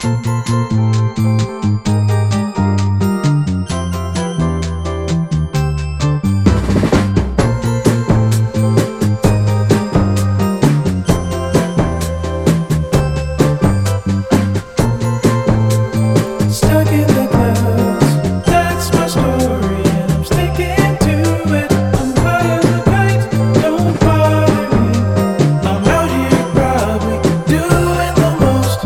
Stuck in the clouds, that's my story, and I'm sticking to it. I'm high as a kite, don't bother me. I'm out here probably doing the most.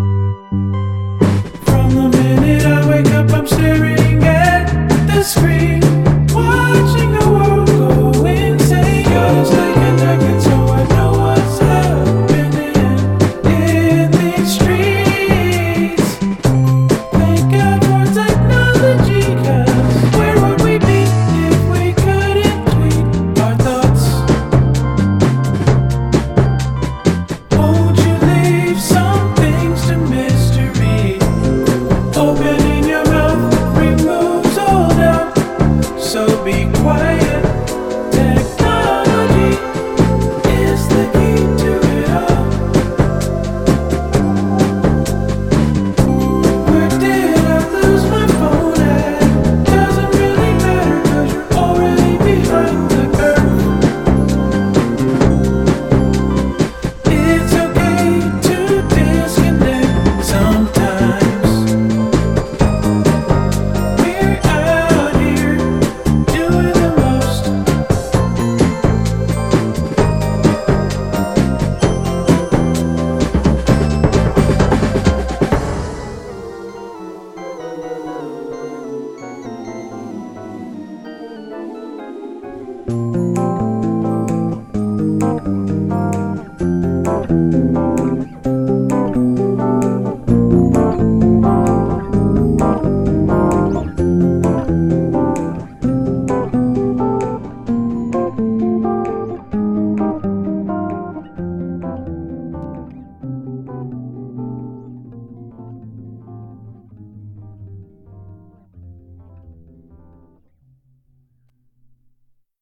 From the minute I wake up, I'm staring at the screen.